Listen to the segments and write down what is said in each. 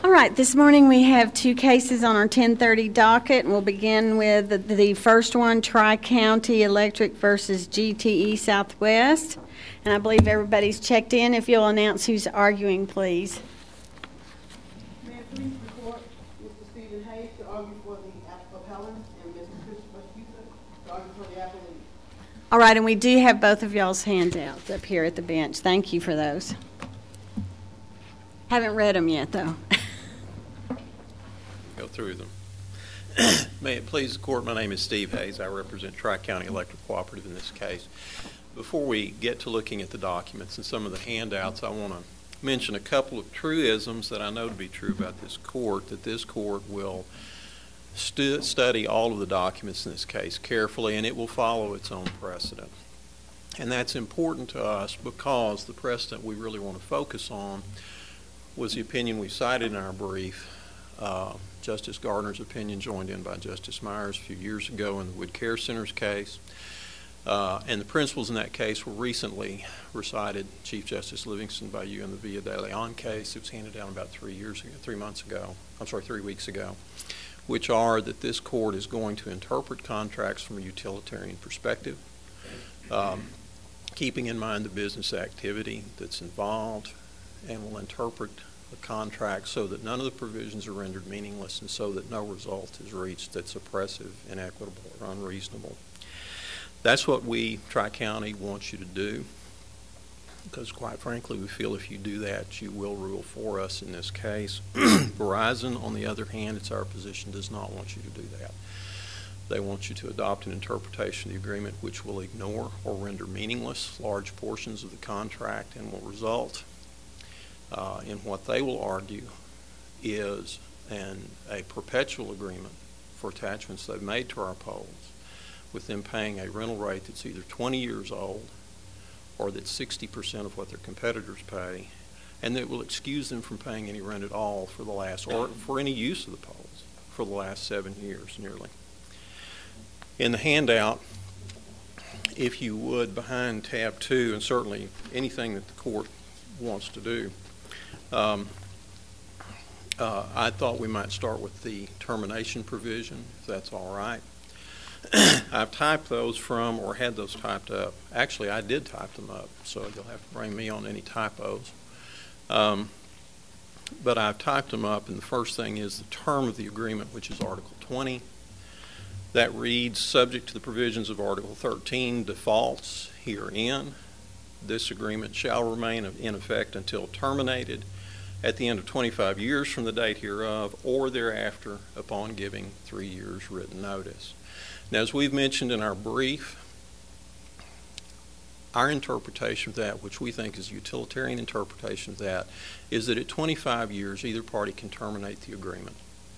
All right, this morning we have two cases on our 10:30 docket, and we'll begin with the first one, Tri-County Electric versus GTE Southwest. And I believe everybody's checked in. If you'll announce who's arguing, please. May I please report Mr. Stephen Hayes to argue for the appellant and Mr. Christopher Huser to argue for the appellant. All right, and we do have both of y'all's handouts up here at the bench. Thank you for those. Haven't read them yet, though. Go through them. May it please the court, my name is Steve Hayes. I represent Tri-County Electric Cooperative in this case. Before we get to looking at the documents and some of the handouts, I want to mention a couple of truisms that I know to be true about this court, that this court will study all of the documents in this case carefully, and it will follow its own precedent. And that's important to us because the precedent we really want to focus on was the opinion we cited in our brief, Justice Gardner's opinion joined in by Justice Myers a few years ago in the Wood Care Center's case. And the principles in that case were recently recited, Chief Justice Livingston, by you in the Villa de Leon case. It was handed down about 3 weeks ago, which are that this court is going to interpret contracts from a utilitarian perspective, keeping in mind the business activity that's involved, and will interpret a contract so that none of the provisions are rendered meaningless and so that no result is reached that's oppressive, inequitable, or unreasonable. That's what we, Tri-County, want you to do, because quite frankly we feel if you do that you will rule for us in this case. Verizon, on the other hand, it's our position, does not want you to do that. They want you to adopt an interpretation of the agreement which will ignore or render meaningless large portions of the contract and will result in what they will argue is a perpetual agreement for attachments they've made to our poles, with them paying a rental rate that's either 20 years old or that's 60% of what their competitors pay, and that will excuse them from paying any rent at all for the last, or for any use of the poles, for the last 7 years nearly. In the handout, if you would, behind tab 2, and certainly anything that the court wants to do, I thought we might start with the termination provision, if that's all right. I've typed those from, or had those typed up. Actually, I did type them up, so you'll have to bring me on any typos. But I've typed them up, and the first thing is the term of the agreement, which is Article 20. That reads, subject to the provisions of Article 13, defaults herein, this agreement shall remain in effect until terminated at the end of 25 years from the date hereof, or thereafter upon giving 3 years written notice. Now, as we've mentioned in our brief, our interpretation of that, which we think is a utilitarian interpretation of that, is that at 25 years, either party can terminate the agreement.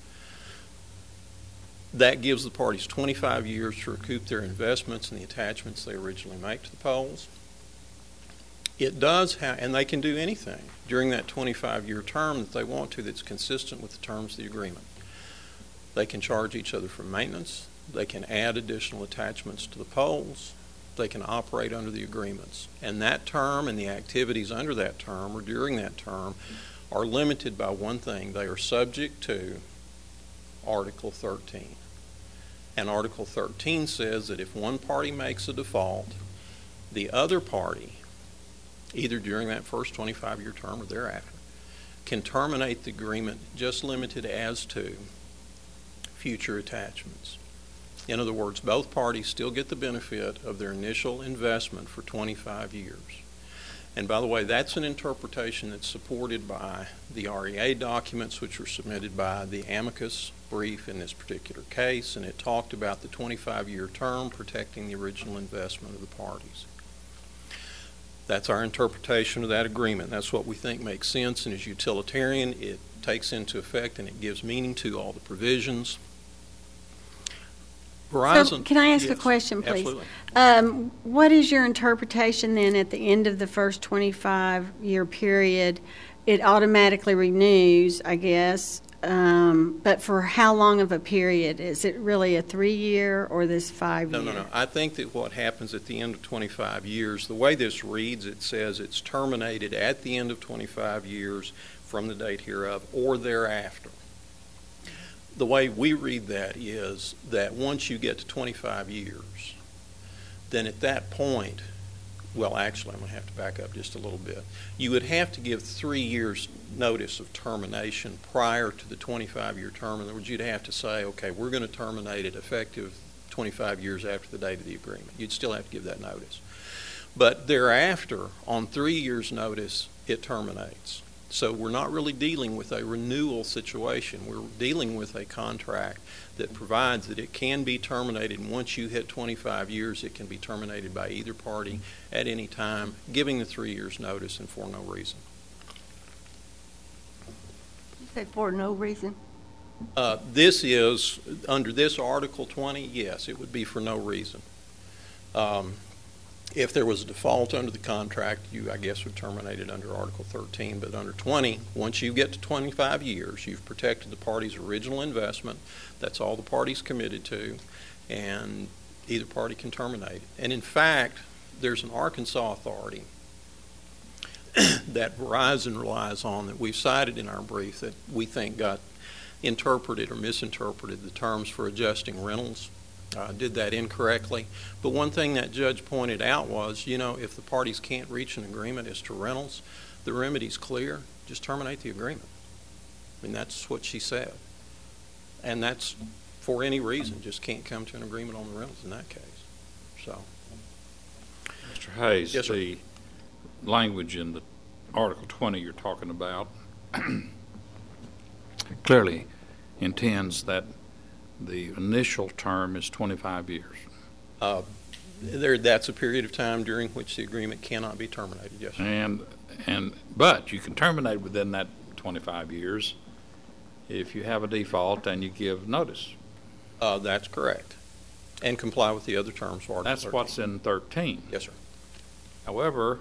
That gives the parties 25 years to recoup their investments and the attachments they originally make to the poles. It does have, and they can do anything during that 25-year term that they want to that's consistent with the terms of the agreement. They can charge each other for maintenance. They can add additional attachments to the poles. They can operate under the agreements. And that term and the activities under that term or during that term are limited by one thing. They are subject to Article 13. And Article 13 says that if one party makes a default, the other party, either during that first 25-year term or thereafter, can terminate the agreement just limited as to future attachments. In other words, both parties still get the benefit of their initial investment for 25 years. And by the way, that's an interpretation that's supported by the REA documents, which were submitted by the amicus brief in this particular case, and it talked about the 25-year term protecting the original investment of the parties. That's our interpretation of that agreement. That's what we think makes sense and is utilitarian. It takes into effect and it gives meaning to all the provisions. Verizon. So can I ask a question, please? Absolutely. What is your interpretation then at the end of the first 25-year period it automatically renews, I guess. But for how long of a period? Is it really a 3-year or this 5-year? No. I think that what happens at the end of 25 years, the way this reads, it says it's terminated at the end of 25 years from the date hereof or thereafter. The way we read that is that once you get to 25 years, then at that point, well, actually, I'm going to have to back up just a little bit. You would have to give 3 years notice of termination prior to the 25-year term. In other words, you'd have to say, okay, we're going to terminate it effective 25 years after the date of the agreement. You'd still have to give that notice. But thereafter, on 3 years' notice, it terminates. So we're not really dealing with a renewal situation. We're dealing with a contract that provides that it can be terminated, and once you hit 25 years, it can be terminated by either party at any time, giving the 3 years' notice and for no reason. You say for no reason? This is, under this Article 20, yes, it would be for no reason. If there was a default under the contract, you, I guess, would terminate it under Article 13. But under 20, once you get to 25 years, you've protected the party's original investment. That's all the party's committed to, and either party can terminate it. And in fact, there's an Arkansas authority that Verizon relies on that we've cited in our brief that we think got interpreted or misinterpreted the terms for adjusting rentals. Did that incorrectly. But one thing that judge pointed out was, you know, if the parties can't reach an agreement as to rentals, the remedy's clear. Just terminate the agreement. I mean, that's what she said. And that's for any reason. Just can't come to an agreement on the rentals in that case. So, Mr. Hayes, yes, sir. The language in the Article 20 you're talking about clearly intends that the initial term is 25 years. That's a period of time during which the agreement cannot be terminated, yes, sir. But you can terminate within that 25 years if you have a default and you give notice. That's correct. And comply with the other terms of Article 13. That's what's in 13. Yes, sir. However,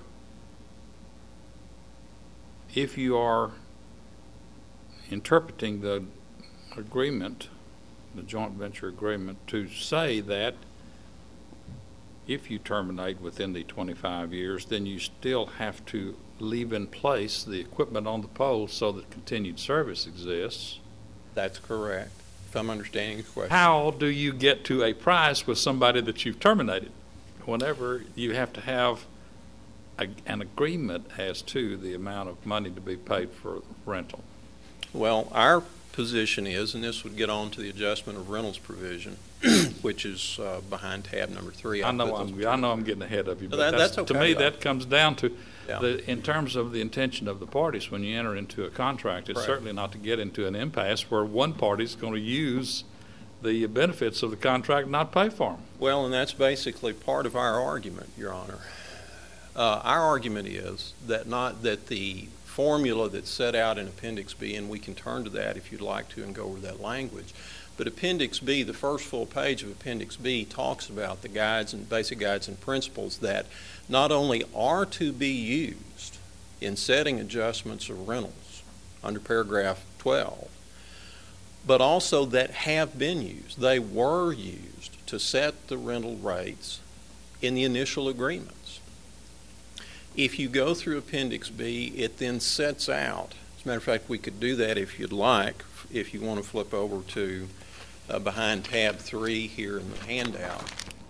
if you are interpreting the agreement, the joint venture agreement, to say that if you terminate within the 25 years, then you still have to leave in place the equipment on the pole so that continued service exists. That's correct, if I'm understanding your question. How do you get to a price with somebody that you've terminated? Whenever you have to have an agreement as to the amount of money to be paid for rental. Well, our position is, and this would get on to the adjustment of rentals provision, which is behind tab number 3. I know I'm getting ahead of you, but that's okay, to me though. that comes down to Yeah. in terms of the intention of the parties when you enter into a contract. It's Right. certainly not to get into an impasse where one party is going to use the benefits of the contract and not pay for them. Well, and that's basically part of our argument, Your Honor. Our argument is that the formula that's set out in Appendix B, and we can turn to that if you'd like to and go over that language, but Appendix B, the first full page of Appendix B, talks about the guides and basic guides and principles that not only are to be used in setting adjustments of rentals under paragraph 12, but also that have been used. They were used to set the rental rates in the initial agreements. If you go through Appendix B, it then sets out, as a matter of fact, we could do that if you'd like, if you want to flip over to behind tab 3 here in the handout.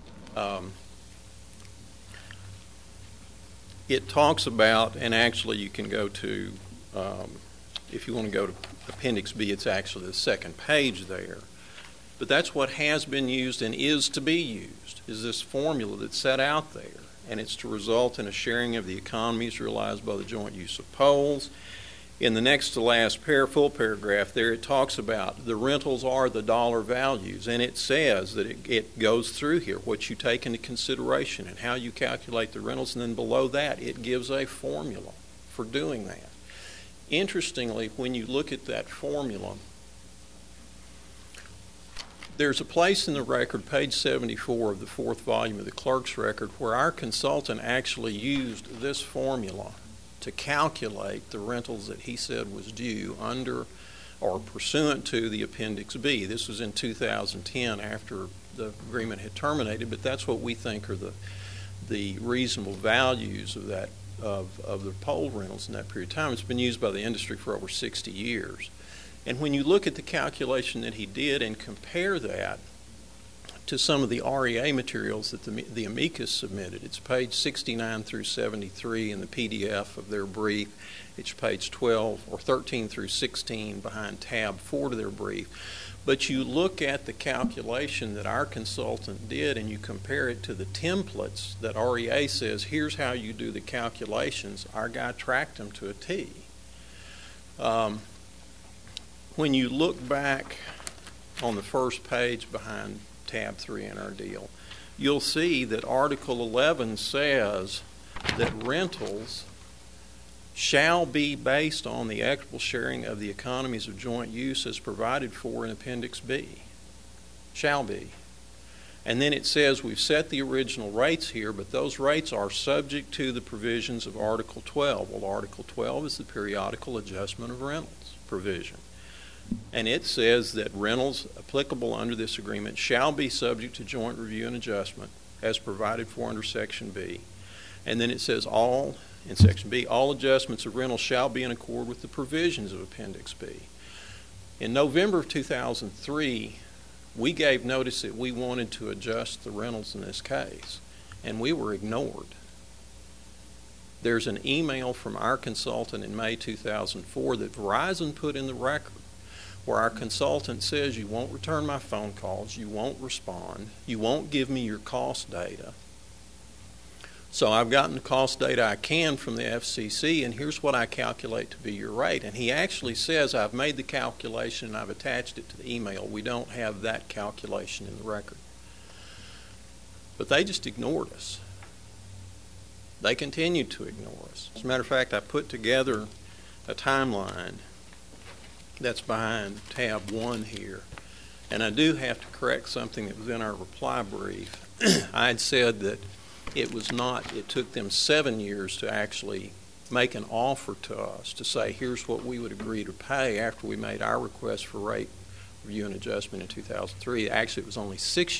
It talks about, and actually you can go to, if you want to go to Appendix B, it's actually the second page there. But that's what has been used and is to be used, is this formula that's set out there. And it's to result in a sharing of the economies realized by the joint use of poles. In the next to last full paragraph there, it talks about the rentals are the dollar values, and it says that it goes through here what you take into consideration and how you calculate the rentals, and then below that it gives a formula for doing that. Interestingly, when you look at that formula, there's a place in the record, page 74 of the 4th volume of the clerk's record, where our consultant actually used this formula to calculate the rentals that he said was due under or pursuant to the Appendix B. This was in 2010 after the agreement had terminated, but that's what we think are the reasonable values of that of the pole rentals in that period of time. It's been used by the industry for over 60 years. And when you look at the calculation that he did and compare that to some of the REA materials that the amicus submitted, it's page 69 through 73 in the PDF of their brief. It's page 12 or 13 through 16 behind tab 4 to their brief. But you look at the calculation that our consultant did and you compare it to the templates that REA says, here's how you do the calculations. Our guy tracked them to a T. When you look back on the first page behind tab 3 in our deal, you'll see that Article 11 says that rentals shall be based on the equitable sharing of the economies of joint use as provided for in Appendix B. Shall be. And then it says we've set the original rates here, but those rates are subject to the provisions of Article 12. Well, Article 12 is the periodical adjustment of rentals provision. And it says that rentals applicable under this agreement shall be subject to joint review and adjustment as provided for under Section B. And then it says in Section B, all adjustments of rentals shall be in accord with the provisions of Appendix B. In November of 2003, we gave notice that we wanted to adjust the rentals in this case, and we were ignored. There's an email from our consultant in May 2004 that Verizon put in the record where our consultant says you won't return my phone calls, you won't respond, you won't give me your cost data. So I've gotten the cost data I can from the FCC, and here's what I calculate to be your rate. And he actually says, I've made the calculation and I've attached it to the email. We don't have that calculation in the record. But they just ignored us. They continued to ignore us. As a matter of fact, I put together a timeline that's behind tab 1 here. And I do have to correct something that was in our reply brief. I had said that it took them 7 years to actually make an offer to us to say, here's what we would agree to pay after we made our request for rate review and adjustment in 2003. Actually, it was only 6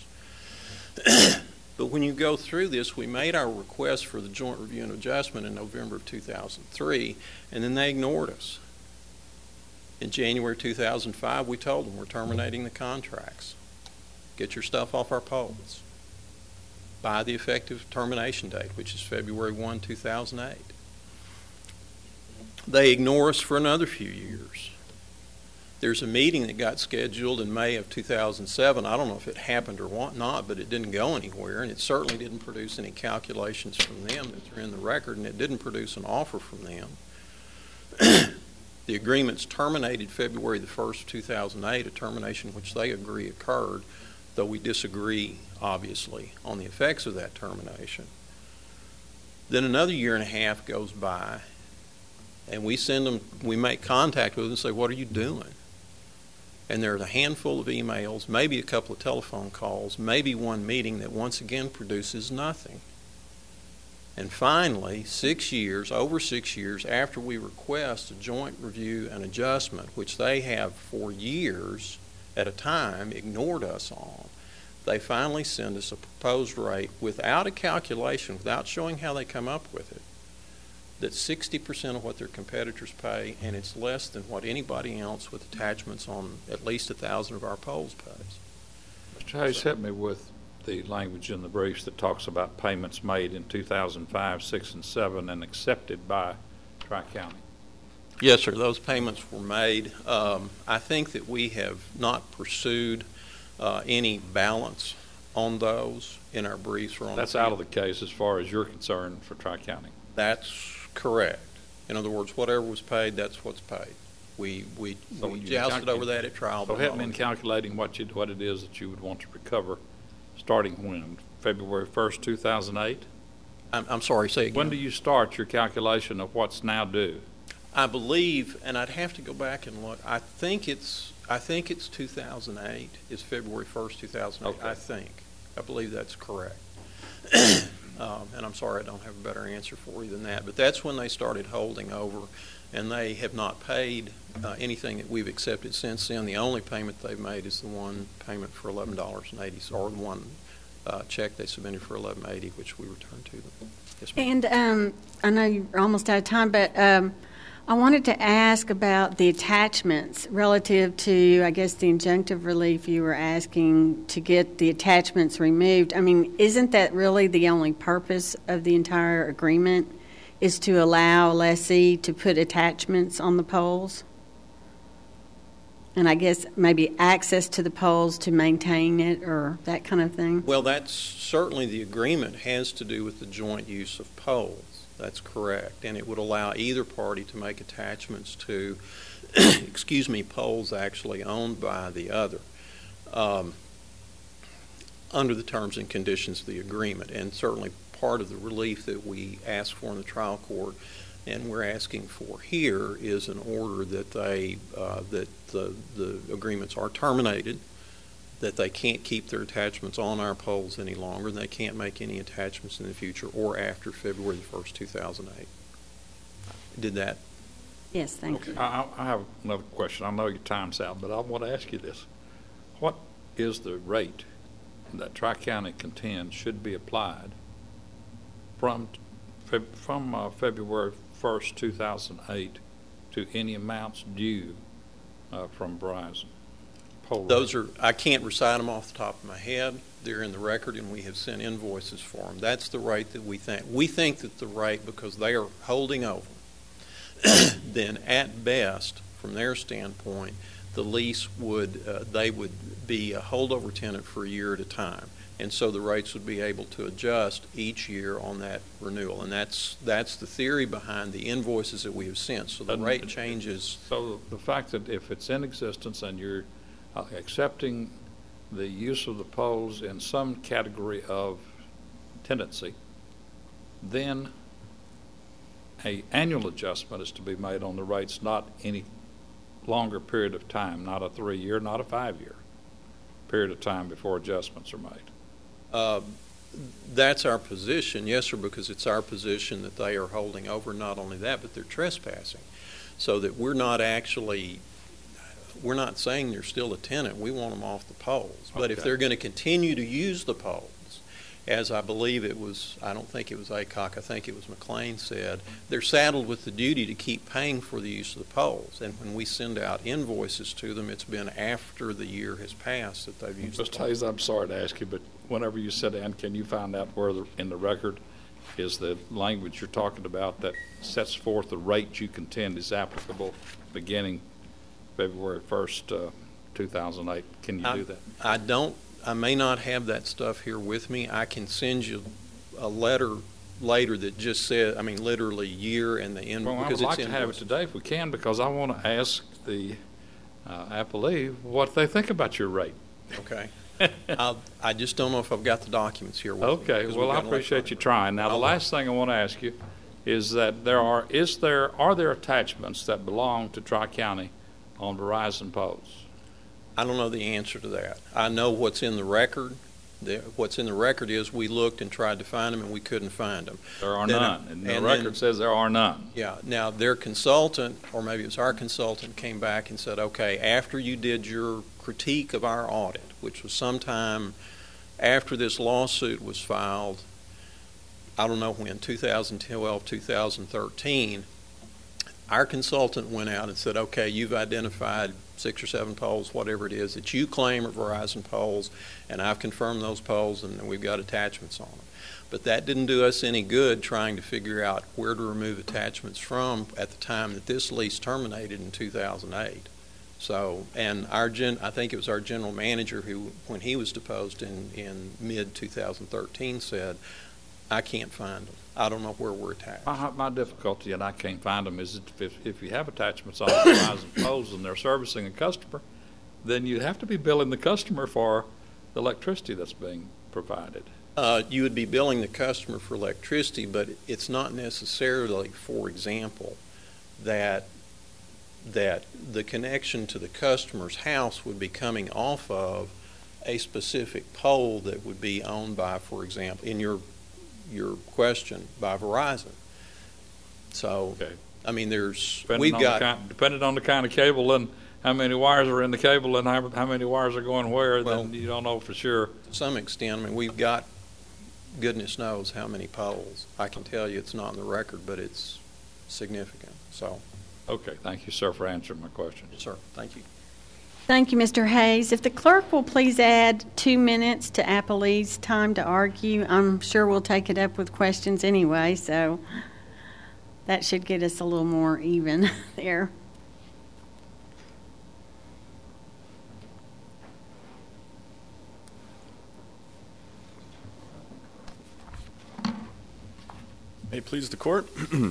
years. But when you go through this, we made our request for the joint review and adjustment in November of 2003, and then they ignored us. In January 2005, we told them we're terminating the contracts. Get your stuff off our poles by the effective termination date, which is February 1, 2008. They ignore us for another few years. There's a meeting that got scheduled in May of 2007. I don't know if it happened or whatnot, but it didn't go anywhere, and it certainly didn't produce any calculations from them that are in the record, and it didn't produce an offer from them. The agreement's terminated February the 1st, 2008, a termination which they agree occurred, though we disagree, obviously, on the effects of that termination. Then another year and a half goes by, and we make contact with them and say, what are you doing? And there's a handful of emails, maybe a couple of telephone calls, maybe one meeting that once again produces nothing. And finally, over 6 years after we request a joint review and adjustment, which they have for years at a time ignored us on, they finally send us a proposed rate without a calculation, without showing how they come up with it, that's 60% of what their competitors pay, and it's less than what anybody else with attachments on at least 1,000 of our poles pays. Mr. Hayes, help me with the language in the briefs that talks about payments made in 2005, 6, and 7 and accepted by Tri-County. Yes, sir. Those payments were made. I think that we have not pursued any balance on those in our briefs. Or on That's out of the case as far as you're concerned for Tri-County. That's correct. In other words, whatever was paid, that's what's paid. We jousted over that at trial. So help me in calculating what it is that you would want to recover starting when? February 1st, 2008? I'm sorry, say again. When do you start your calculation of what's now due? I believe, and I'd have to go back and look, I think it's 2008. It's February 1st, 2008, okay. I believe that's correct. and I'm sorry I don't have a better answer for you than that, but that's when they started holding over, and they have not paid anything that we've accepted since then. The only payment they've made is the one payment for $11.80, or the one check they submitted for $11.80, which we returned to them. Yes, ma'am. And I know you're almost out of time, but I wanted to ask about the attachments relative to, I guess, the injunctive relief you were asking to get the attachments removed. I mean, isn't that really the only purpose of the entire agreement, is to allow a lessee to put attachments on the poles? And I guess maybe access to the poles to maintain it or that kind of thing? Well, that's certainly the agreement has to do with the joint use of poles. That's correct. And it would allow either party to make attachments to, excuse me, poles actually owned by the other under the terms and conditions of the agreement. And certainly part of the relief that we asked for in the trial court and we're asking for here is an order that they that the agreements are terminated, that they can't keep their attachments on our poles any longer, and they can't make any attachments in the future or after February the 1st, 2008. Did that? Yes, thank you. I have another question. I know your time's out, but I want to ask you this. What is the rate that Tri-County contends should be applied from February 1st, 2008 to any amounts due from Verizon? Those are, I can't recite them off the top of my head. They're in the record, and we have sent invoices for them. That's the rate that we think. We think that the rate, because they are holding over, then at best, from their standpoint, the lease would, they would be a holdover tenant for a year at a time. And so the rates would be able to adjust each year on that renewal. And that's the theory behind the invoices that we have sent. So the rate changes. So the fact that if it's in existence and you're accepting the use of the poles in some category of tenancy, then an annual adjustment is to be made on the rates, not any longer period of time, not a 3-year, not a 5-year period of time before adjustments are made. That's our position, yes, sir, because it's our position that they are holding over. Not only that, but they're trespassing, so that we're not saying they're still a tenant. We want them off the poles. But if they're going to continue to use the poles, as I believe it was, I don't think it was ACOC, I think it was McLean said, they're saddled with the duty to keep paying for the use of the poles. And when we send out invoices to them, it's been after the year has passed that they've used the poles. Mr. Hayes, I'm sorry to ask you, but whenever you sit down, can you find out where in the record is the language you're talking about that sets forth the rate you contend is applicable beginning February 1st, 2008? Can you do that? I may not have that stuff here with me. I can send you a letter later that just said, I mean, literally year and the end. Well, I would like to have it today if we can, because I want to ask the appellee what they think about your rate. Okay. I just don't know if I've got the documents here with me. Okay. Well, I appreciate you trying. Now, the last thing I want to ask you is that are there attachments that belong to Tri-County on Verizon poles? I don't know the answer to that. I know what's in the record. What's in the record is we looked and tried to find them, and we couldn't find them. There are none. And the record says there are none. Yeah. Now, their consultant, or maybe it was our consultant, came back and said, okay, after you did your critique of our audit, which was sometime after this lawsuit was filed, I don't know when, 2012, 2013, our consultant went out and said, okay, you've identified 6 or 7 poles, whatever it is, that you claim are Verizon poles, and I've confirmed those poles, and we've got attachments on them. But that didn't do us any good trying to figure out where to remove attachments from at the time that this lease terminated in 2008. So, and I think it was our general manager who, when he was deposed in mid-2013, said, I can't find them. I don't know where we're attached. My difficulty, and I can't find them, is if you have attachments on Verizon poles and they're servicing a customer, then you have to be billing the customer for the electricity that's being provided. You would be billing the customer for electricity, but it's not necessarily, for example, that the connection to the customer's house would be coming off of a specific pole that would be owned by, for example, in your your question, by Verizon. So, Okay. I mean, Depending on the kind of cable and how many wires are in the cable and how many wires are going where, Well, then you don't know for sure. to some extent, I mean, we've got goodness knows how many poles. I can tell you it's not in the record, but it's significant. So, Okay, thank you, sir, for answering my question. sir, thank you. Thank you, Mr. Hayes. If the clerk will please add 2 minutes to Appalee's time to argue, I'm sure we'll take it up with questions anyway, so that should get us a little more even there. May it please the court.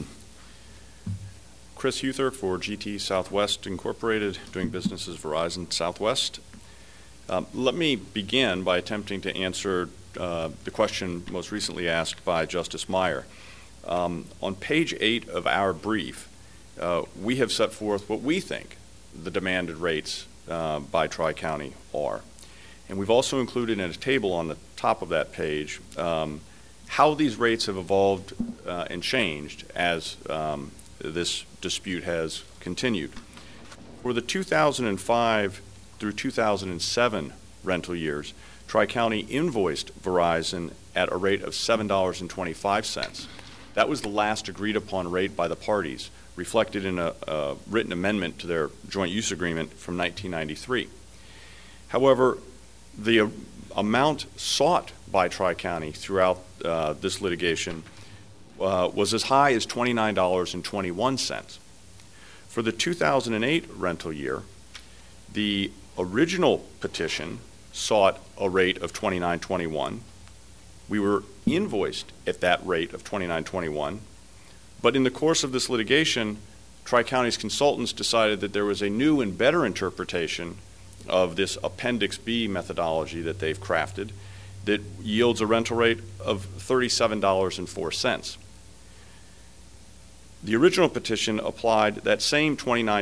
Chris Huther for GT Southwest Incorporated, doing business as Verizon Southwest. Let me begin by attempting to answer the question most recently asked by Justice Meyer. On page 8 of our brief, we have set forth what we think the demanded rates by Tri-County are. And we've also included in a table on the top of that page how these rates have evolved and changed as this dispute has continued. For the 2005 through 2007 rental years, Tri-County invoiced Verizon at a rate of $7.25. That was the last agreed upon rate by the parties, reflected in a written amendment to their joint use agreement from 1993. However, the amount sought by Tri-County throughout this litigation was as high as $29.21. For the 2008 rental year, the original petition sought a rate of $29.21. We were invoiced at that rate of $29.21, but in the course of this litigation, Tri-County's consultants decided that there was a new and better interpretation of this Appendix B methodology that they've crafted that yields a rental rate of $37.04. The original petition applied that same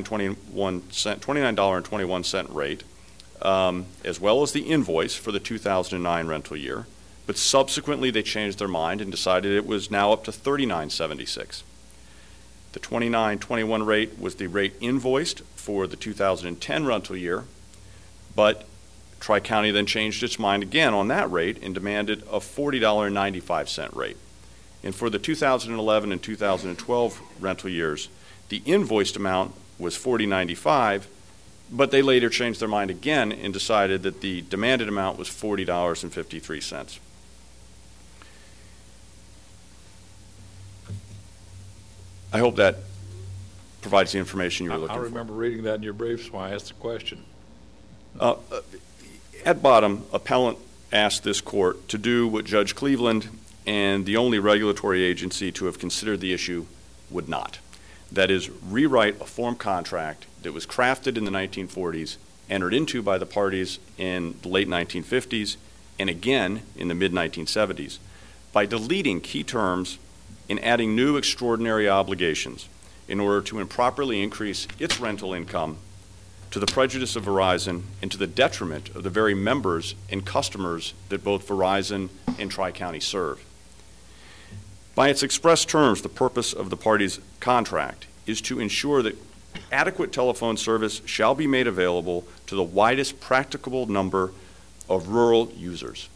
$29.21 rate, as well as the invoice for the 2009 rental year, but subsequently they changed their mind and decided it was now up to $39.76. The $29.21 rate was the rate invoiced for the 2010 rental year, but Tri-County then changed its mind again on that rate and demanded a $40.95 rate. And for the 2011 and 2012 rental years, the invoiced amount was $40.95, but they later changed their mind again and decided that the demanded amount was $40.53. I hope that provides the information you were looking for. I remember reading that in your brief, so I asked the question. At bottom, appellant asked this court to do what Judge Cleveland and the only regulatory agency to have considered the issue would not. That is, rewrite a form contract that was crafted in the 1940s, entered into by the parties in the late 1950s, and again in the mid-1970s, by deleting key terms and adding new extraordinary obligations in order to improperly increase its rental income to the prejudice of Verizon and to the detriment of the very members and customers that both Verizon and Tri-County serve. By its express terms, the purpose of the parties' contract is to ensure that adequate telephone service shall be made available to the widest practicable number of rural users.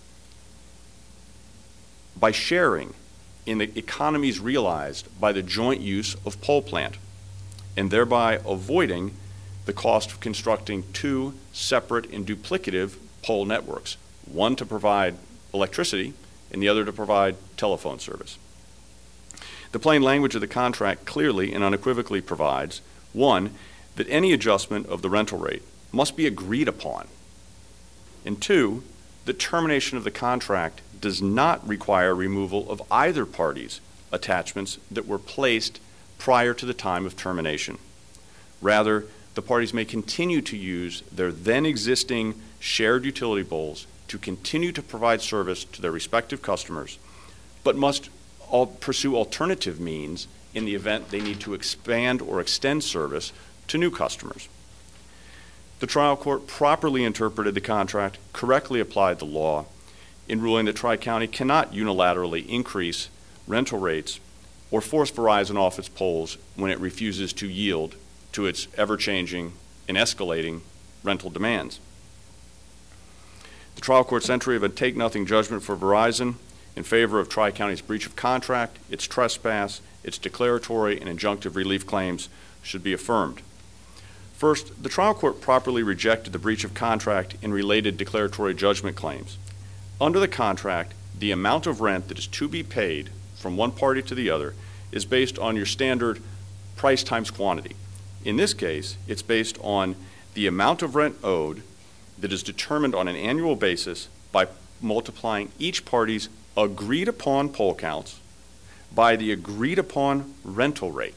By sharing in the economies realized by the joint use of pole plant, and thereby avoiding the cost of constructing two separate and duplicative pole networks, one to provide electricity and the other to provide telephone service. The plain language of the contract clearly and unequivocally provides, one, that any adjustment of the rental rate must be agreed upon, and two, the termination of the contract does not require removal of either party's attachments that were placed prior to the time of termination. Rather, the parties may continue to use their then existing shared utility poles to continue to provide service to their respective customers, but must pursue alternative means in the event they need to expand or extend service to new customers. The trial court properly interpreted the contract, correctly applied the law, in ruling that Tri-County cannot unilaterally increase rental rates or force Verizon off its poles when it refuses to yield to its ever-changing and escalating rental demands. The trial court's entry of a take-nothing judgment for Verizon in favor of Tri-County's breach of contract, its trespass, its declaratory and injunctive relief claims should be affirmed. First, the trial court properly rejected the breach of contract and related declaratory judgment claims. Under the contract, the amount of rent that is to be paid from one party to the other is based on your standard price times quantity. In this case, it's based on the amount of rent owed that is determined on an annual basis by multiplying each party's agreed upon pole counts by the agreed upon rental rate.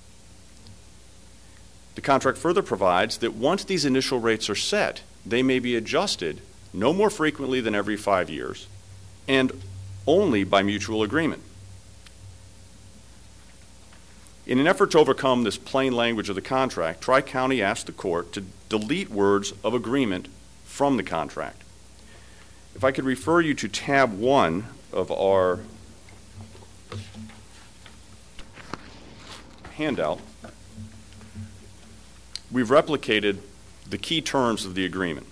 The contract further provides that once these initial rates are set, they may be adjusted no more frequently than every 5 years and only by mutual agreement. In an effort to overcome this plain language of the contract, Tri-County asked the court to delete words of agreement from the contract. If I could refer you to tab 1 of our handout, we've replicated the key terms of the agreement.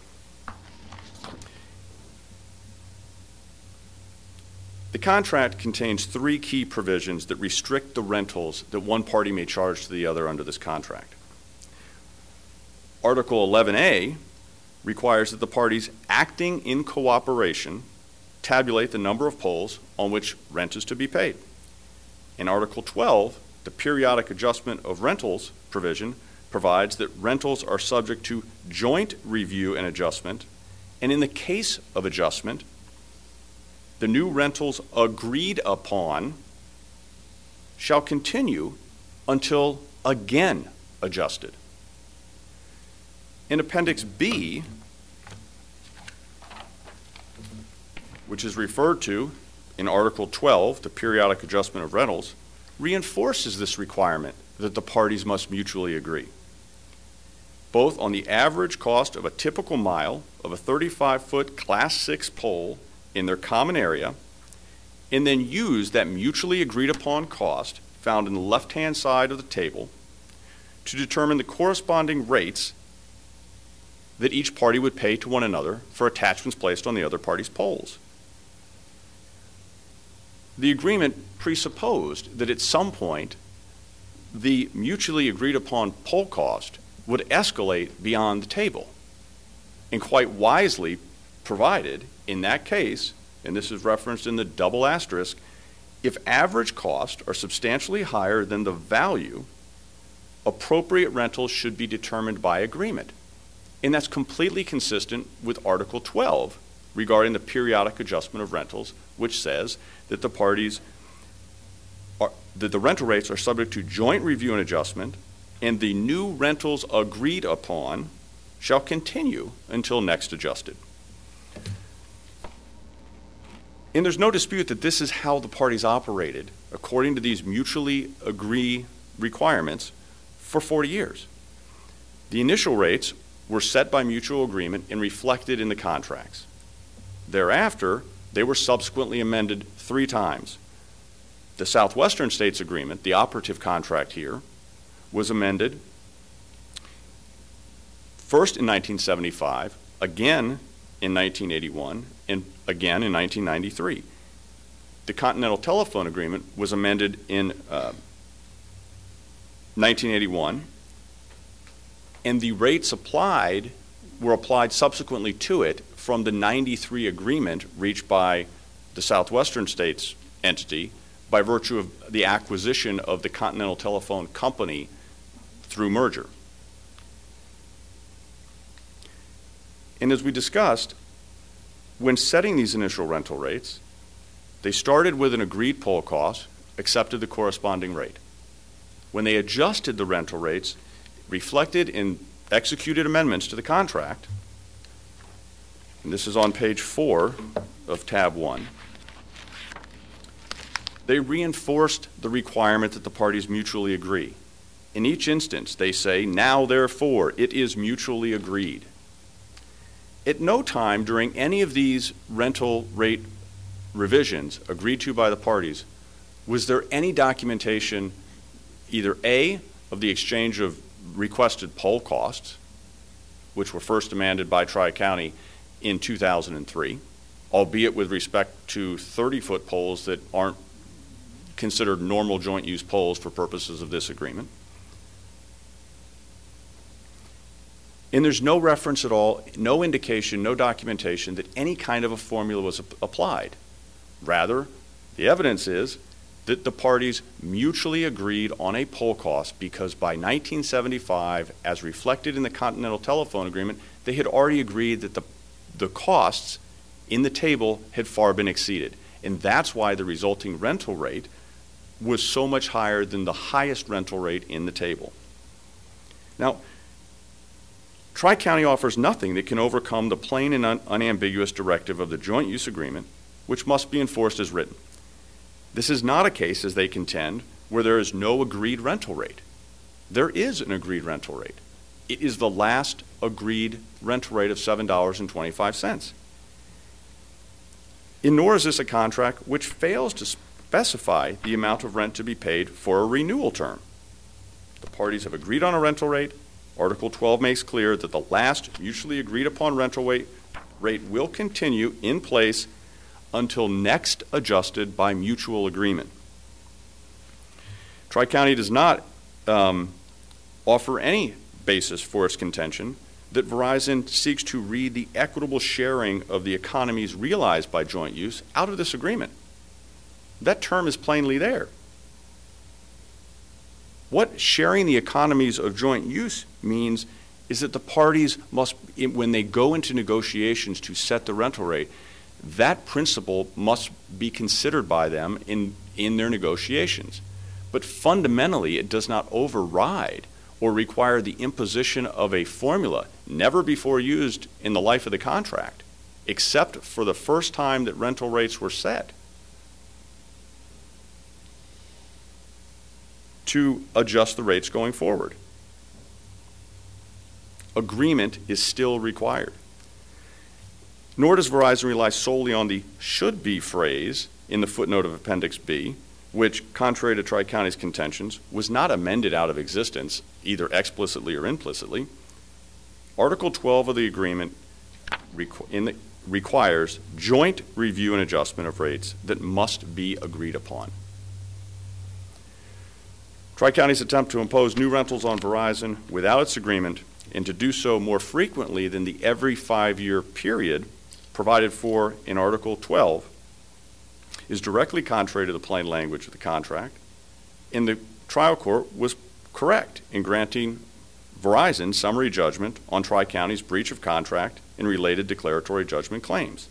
The contract contains 3 key provisions that restrict the rentals that one party may charge to the other under this contract. Article 11A requires that the parties acting in cooperation tabulate the number of poles on which rent is to be paid. In Article 12, the periodic adjustment of rentals provision provides that rentals are subject to joint review and adjustment, and in the case of adjustment, the new rentals agreed upon shall continue until again adjusted. In Appendix B, which is referred to in Article 12, the periodic adjustment of rentals, reinforces this requirement that the parties must mutually agree, both on the average cost of a typical mile of a 35-foot Class 6 pole in their common area, and then use that mutually agreed upon cost found in the left-hand side of the table to determine the corresponding rates that each party would pay to one another for attachments placed on the other party's poles. The agreement presupposed that at some point the mutually agreed upon pole cost would escalate beyond the table, and quite wisely provided in that case, and this is referenced in the double asterisk, if average costs are substantially higher than the value, appropriate rentals should be determined by agreement. And that's completely consistent with Article 12 regarding the periodic adjustment of rentals, which says that the rental rates are subject to joint review and adjustment, and the new rentals agreed upon shall continue until next adjusted. And there's no dispute that this is how the parties operated according to these mutually agree requirements for 40 years. The initial rates were set by mutual agreement and reflected in the contracts. Thereafter, they were subsequently amended 3 times. The Southwestern States Agreement, the operative contract here, was amended first in 1975, again in 1981, and again in 1993. The Continental Telephone Agreement was amended in 1981, and the rates applied were applied subsequently to it from the 93 agreement reached by the Southwestern States entity by virtue of the acquisition of the Continental Telephone Company through merger. And as we discussed, when setting these initial rental rates, they started with an agreed pole cost, accepted the corresponding rate. When they adjusted the rental rates, reflected in executed amendments to the contract, and this is on page 4 of tab 1, they reinforced the requirement that the parties mutually agree. In each instance, they say, now therefore, it is mutually agreed. At no time during any of these rental rate revisions agreed to by the parties Was there any documentation, either A, of the exchange of requested pole costs, which were first demanded by Tri-County in 2003, albeit with respect to 30-foot poles that aren't considered normal joint use poles for purposes of this agreement? And there's no reference at all, no indication, no documentation that any kind of a formula was applied. Rather, the evidence is that the parties mutually agreed on a pole cost because by 1975, as reflected in the Continental Telephone Agreement, they had already agreed that the costs in the table had far been exceeded. And that's why the resulting rental rate was so much higher than the highest rental rate in the table. Now, Tri-County offers nothing that can overcome the plain and unambiguous directive of the joint use agreement, which must be enforced as written. This is not a case, as they contend, where there is no agreed rental rate. There is an agreed rental rate. It is the last agreed rental rate of $7.25. Nor is this a contract which fails to specify the amount of rent to be paid for a renewal term. The parties have agreed on a rental rate. Article 12 makes clear that the last mutually agreed upon rental rate will continue in place until next adjusted by mutual agreement. Tri-County does not offer any basis for its contention that Verizon seeks to read the equitable sharing of the economies realized by joint use out of this agreement. That term is plainly there. What sharing the economies of joint use means is that the parties must, when they go into negotiations to set the rental rate, that principle must be considered by them in their negotiations. But fundamentally, it does not override or require the imposition of a formula never before used in the life of the contract, except for the first time that rental rates were set, to adjust the rates going forward. Agreement is still required. Nor does Verizon rely solely on the should be phrase in the footnote of Appendix B, which, contrary to Tri-County's contentions, was not amended out of existence, either explicitly or implicitly. Article 12 of the agreement requires joint review and adjustment of rates that must be agreed upon. Tri-County's attempt to impose new rentals on Verizon without its agreement, and to do so more frequently than the every 5-year period provided for in Article 12, is directly contrary to the plain language of the contract, and the trial court was correct in granting Verizon summary judgment on Tri-County's breach of contract and related declaratory judgment claims.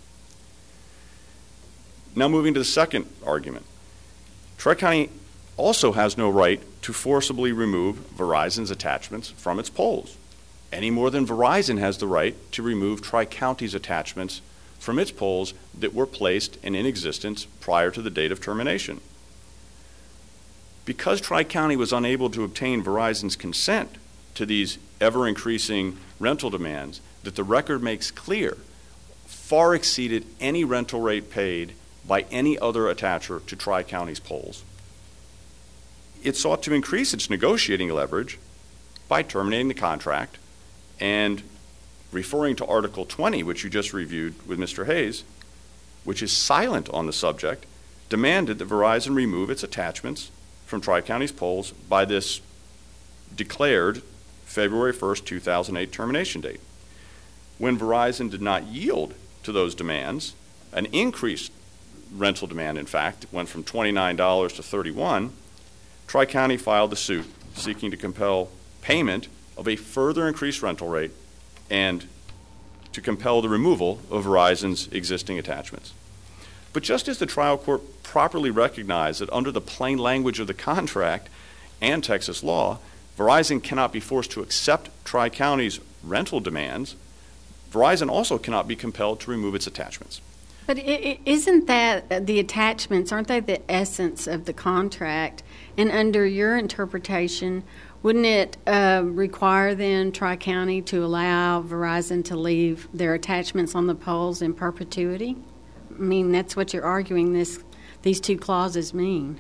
Now moving to the second argument. Tri-County also has no right to forcibly remove Verizon's attachments from its poles, any more than Verizon has the right to remove Tri-County's attachments from its poles that were placed and in existence prior to the date of termination. Because Tri-County was unable to obtain Verizon's consent to these ever-increasing rental demands that the record makes clear far exceeded any rental rate paid by any other attacher to Tri-County's poles, it sought to increase its negotiating leverage by terminating the contract and referring to Article 20, which you just reviewed with Mr. Hayes, which is silent on the subject, demanded that Verizon remove its attachments from Tri-County's poles by this declared February 1st, 2008 termination date. When Verizon did not yield to those demands, an increased rental demand, in fact, went from $29 to $31, Tri-County filed the suit seeking to compel payment of a further increased rental rate and to compel the removal of Verizon's existing attachments. But just as the trial court properly recognized that under the plain language of the contract and Texas law, Verizon cannot be forced to accept Tri-County's rental demands, Verizon also cannot be compelled to remove its attachments. But isn't that the attachments, aren't they the essence of the contract? And under your interpretation, wouldn't it require then Tri-County to allow Verizon to leave their attachments on the poles in perpetuity? I mean, that's what you're arguing these two clauses mean.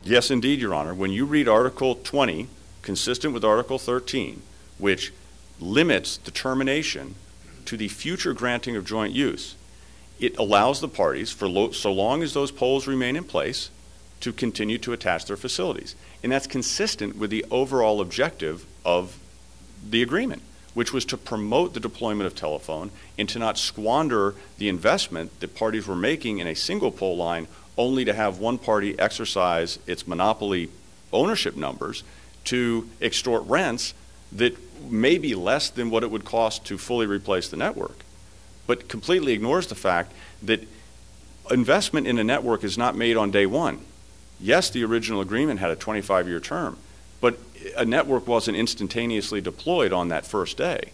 Yes, indeed, Your Honor. When you read Article 20, consistent with Article 13, which limits determination to the future granting of joint use, it allows the parties, so long as those poles remain in place, to continue to attach their facilities. And that's consistent with the overall objective of the agreement, which was to promote the deployment of telephone and to not squander the investment that parties were making in a single pole line only to have one party exercise its monopoly ownership numbers to extort rents that may be less than what it would cost to fully replace the network, but completely ignores the fact that investment in a network is not made on day one. Yes, the original agreement had a 25-year term, but a network wasn't instantaneously deployed on that first day.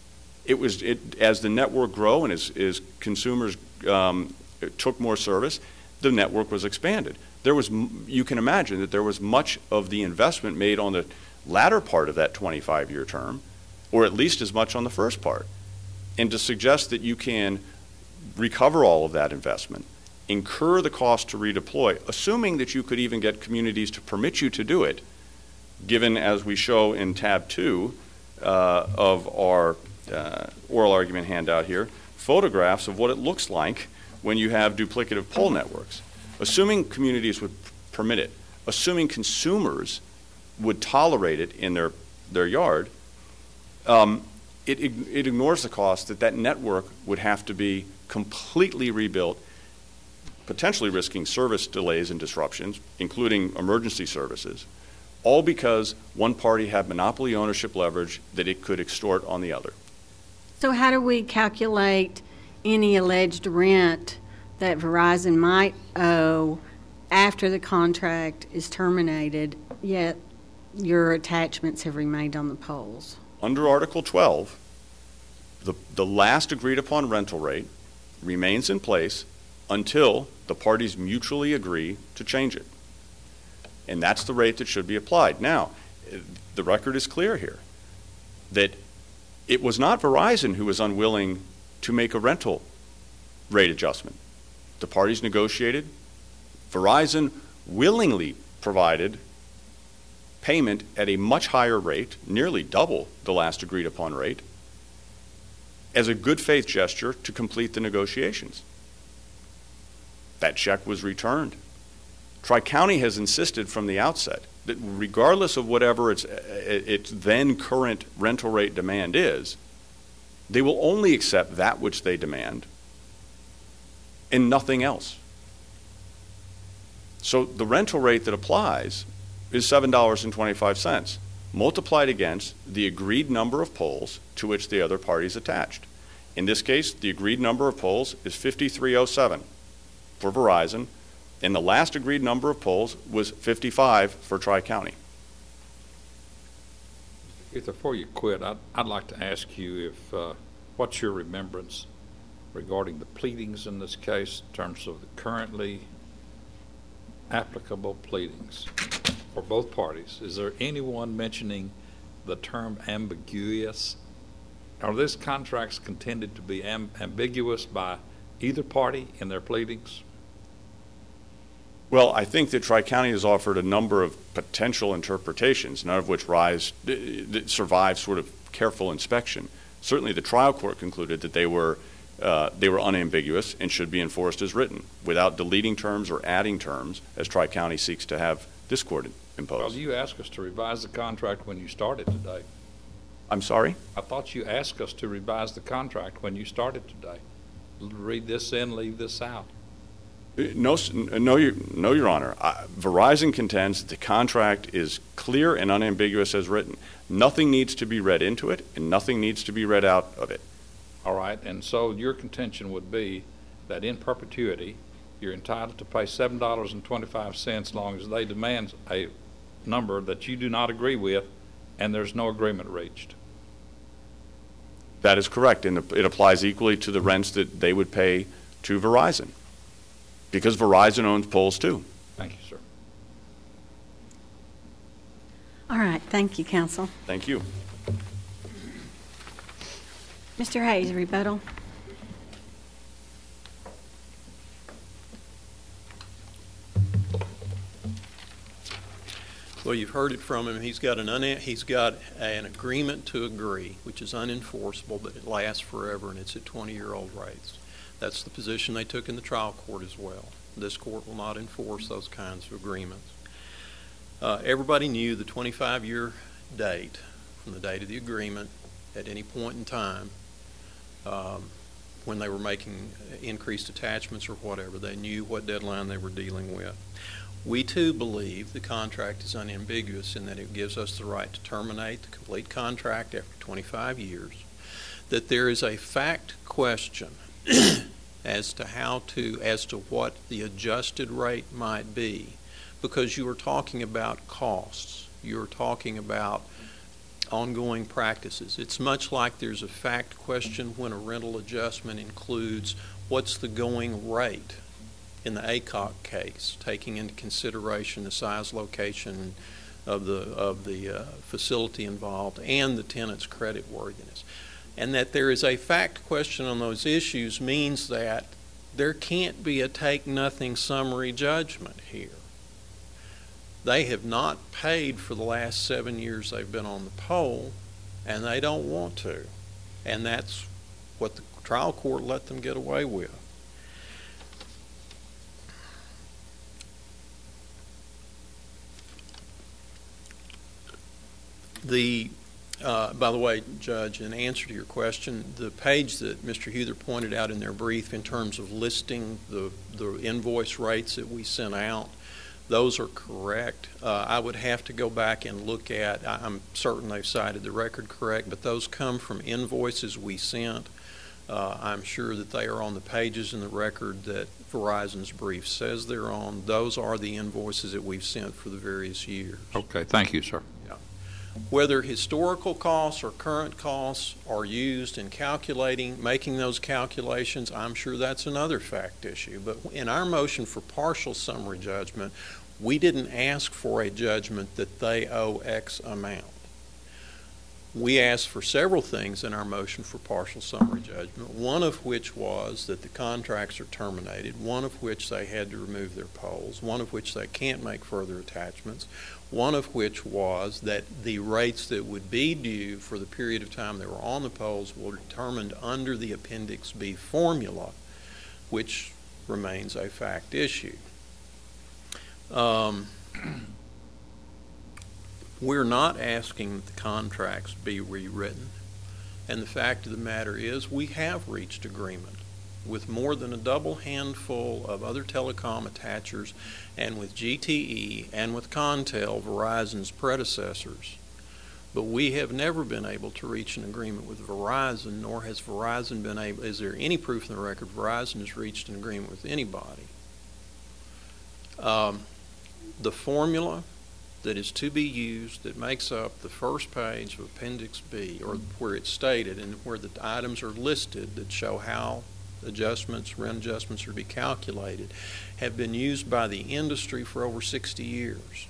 As the network grew and as consumers took more service, the network was expanded. You can imagine that there was much of the investment made on the latter part of that 25-year term, or at least as much on the first part. And to suggest that you can recover all of that investment, incur the cost to redeploy, assuming that you could even get communities to permit you to do it, given, as we show in tab 2 of our oral argument handout here, photographs of what it looks like when you have duplicative pole networks. Assuming communities would permit it, assuming consumers would tolerate it in their yard, it ignores the cost that network would have to be completely rebuilt, potentially risking service delays and disruptions, including emergency services, all because one party had monopoly ownership leverage that it could extort on the other. So how do we calculate any alleged rent that Verizon might owe after the contract is terminated, yet your attachments have remained on the poles? Under Article 12, the last agreed upon rental rate remains in place until the parties mutually agree to change it. And that's the rate that should be applied. Now, the record is clear here that it was not Verizon who was unwilling to make a rental rate adjustment. The parties negotiated. Verizon willingly provided payment at a much higher rate, nearly double the last agreed upon rate, as a good faith gesture to complete the negotiations. That check was returned. Tri-County has insisted from the outset that regardless of whatever its then current rental rate demand is, they will only accept that which they demand and nothing else. So the rental rate that applies is $7.25, multiplied against the agreed number of poles to which the other parties attached. In this case, the agreed number of poles is 5,307 for Verizon, and the last agreed number of poles was 55 for Tri-County. Before you quit, I'd like to ask you what's your remembrance regarding the pleadings in this case in terms of the currently applicable pleadings for both parties? Is there anyone mentioning the term ambiguous? Are these contracts contended to be ambiguous by either party in their pleadings? Well, I think that Tri-County has offered a number of potential interpretations, none of which survive sort of careful inspection. Certainly the trial court concluded that they were unambiguous and should be enforced as written, without deleting terms or adding terms, as Tri-County seeks to have this court impose. Well, you asked us to revise the contract when you started today. I'm sorry? I thought you asked us to revise the contract when you started today. Read this in, leave this out. No, Your Honor. Verizon contends that the contract is clear and unambiguous as written. Nothing needs to be read into it, and nothing needs to be read out of it. All right, and so your contention would be that in perpetuity, you're entitled to pay $7.25 as long as they demand a number that you do not agree with, and there's no agreement reached. That is correct, and it applies equally to the rents that they would pay to Verizon, because Verizon owns poles too. Thank you, sir. All right, thank you, counsel. Thank you. Mr. Hayes, rebuttal. Well, you've heard it from him. He's got an agreement to agree, which is unenforceable, but it lasts forever, and it's at 20-year-old rates. That's the position they took in the trial court as well. This court will not enforce those kinds of agreements. Everybody knew the 25-year date from the date of the agreement at any point in time when they were making increased attachments or whatever. They knew what deadline they were dealing with. We, too, believe the contract is unambiguous in that it gives us the right to terminate the complete contract after 25 years, that there is a fact question as to what the adjusted rate might be, because you are talking about costs. You're talking about ongoing practices. It's much like there's a fact question when a rental adjustment includes what's the going rate in the ACOC case, taking into consideration the size, location of the facility involved and the tenant's creditworthiness. And that there is a fact question on those issues means that there can't be a take-nothing summary judgment here. They have not paid for the last 7 years they've been on the poll, and they don't want to. And that's what the trial court let them get away with. By the way, Judge, in answer to your question, the page that Mr. Huther pointed out in their brief in terms of listing the invoice rates that we sent out, those are correct. I would have to go back and look at, I'm certain they've cited the record correct, but those come from invoices we sent. I'm sure that they are on the pages in the record that Verizon's brief says they're on. Those are the invoices that we've sent for the various years. Okay, thank you, sir. Whether historical costs or current costs are used in making those calculations, I'm sure that's another fact issue. But in our motion for partial summary judgment, we didn't ask for a judgment that they owe X amount. We asked for several things in our motion for partial summary judgment, one of which was that the contracts are terminated, one of which they had to remove their poles, one of which they can't make further attachments, one of which was that the rates that would be due for the period of time they were on the poles were determined under the Appendix B formula, which remains a fact issue. We're not asking that the contracts be rewritten, and the fact of the matter is we have reached agreement with more than a double handful of other telecom attachers and with GTE and with Contel, Verizon's predecessors. But we have never been able to reach an agreement with Verizon, nor has Verizon been able, is there any proof in the record Verizon has reached an agreement with anybody. The formula that is to be used that makes up the first page of Appendix B, or where it's stated and where the items are listed that show how rent adjustments are to be calculated, have been used by the industry for over 60 years.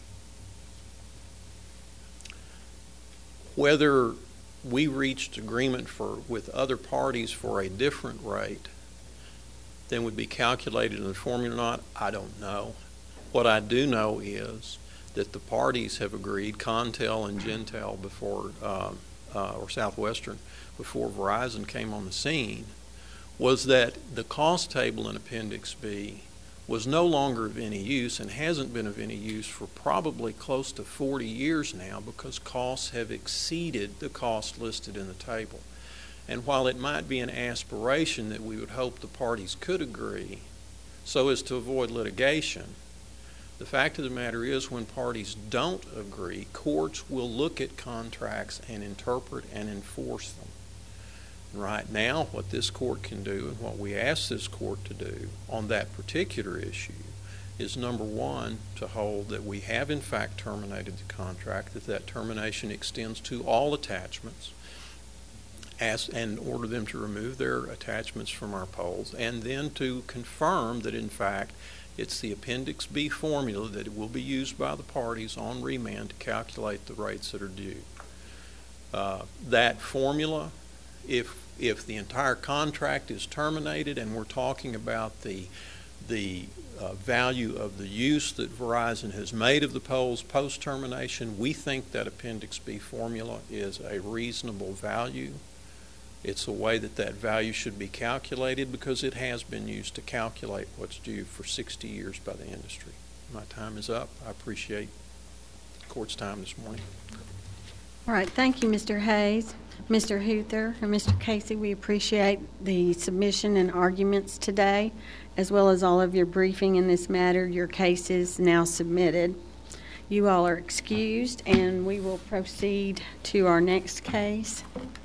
Whether we reached agreement with other parties for a different rate than would be calculated in the formula or not, I don't know. What I do know is that the parties have agreed, Contel and Gentel before, or Southwestern, before Verizon came on the scene, was that the cost table in Appendix B was no longer of any use and hasn't been of any use for probably close to 40 years now because costs have exceeded the cost listed in the table. And while it might be an aspiration that we would hope the parties could agree so as to avoid litigation, the fact of the matter is when parties don't agree, courts will look at contracts and interpret and enforce them. Right now, what this court can do and what we ask this court to do on that particular issue is, number one, to hold that we have in fact terminated the contract, that termination extends to all attachments, and order them to remove their attachments from our poles, and then to confirm that in fact it's the Appendix B formula that will be used by the parties on remand to calculate the rates that are due. That formula, if the entire contract is terminated and we're talking about the the value of the use that Verizon has made of the poles post-termination, we think that Appendix B formula is a reasonable value. It's the way that that value should be calculated because it has been used to calculate what's due for 60 years by the industry. My time is up. I appreciate the court's time this morning. All right, thank you, Mr. Hayes, Mr. Huther, and Mr. Casey. We appreciate the submission and arguments today, as well as all of your briefing in this matter. Your case is now submitted. You all are excused, and we will proceed to our next case.